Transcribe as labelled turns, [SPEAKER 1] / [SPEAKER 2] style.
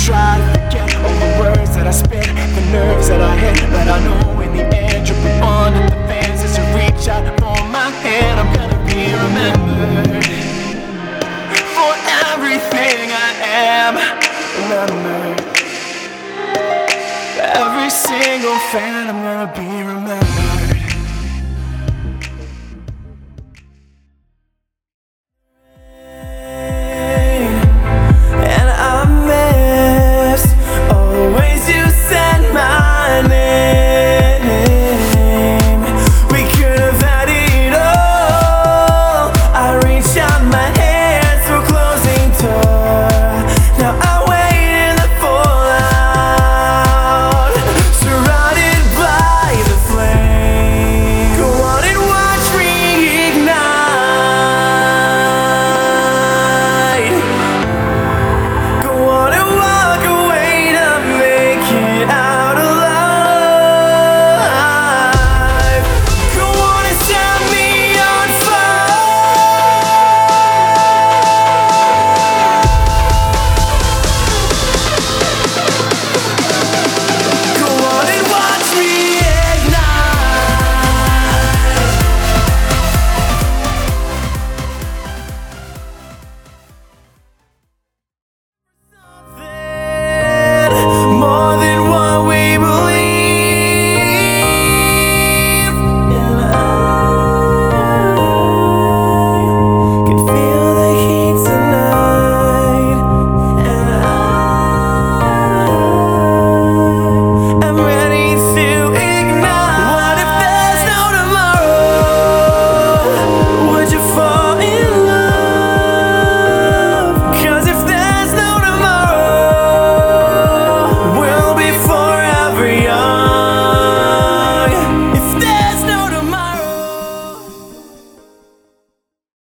[SPEAKER 1] try to forget all the words that I spit, the nerves that I hit, but I know in the end you'll be one of the fans as you reach out for my hand. I'm gonna be remembered for everything I am. Remembered, every single fan, I'm gonna be remembered.